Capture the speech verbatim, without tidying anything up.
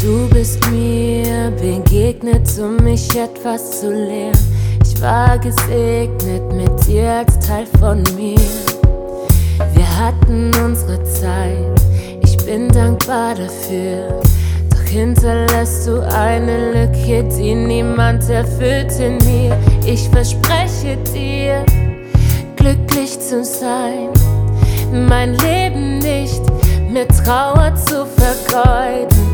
Du bist mir begegnet, um mich etwas zu lehren. Ich war gesegnet mit dir als Teil von mir. Wir hatten unsere Zeit, ich bin dankbar dafür. Doch hinterlässt du eine Lücke, die niemand erfüllt in mir. Ich verspreche dir, glücklich zu sein, mein Leben nicht mit Trauer zu vergeuden.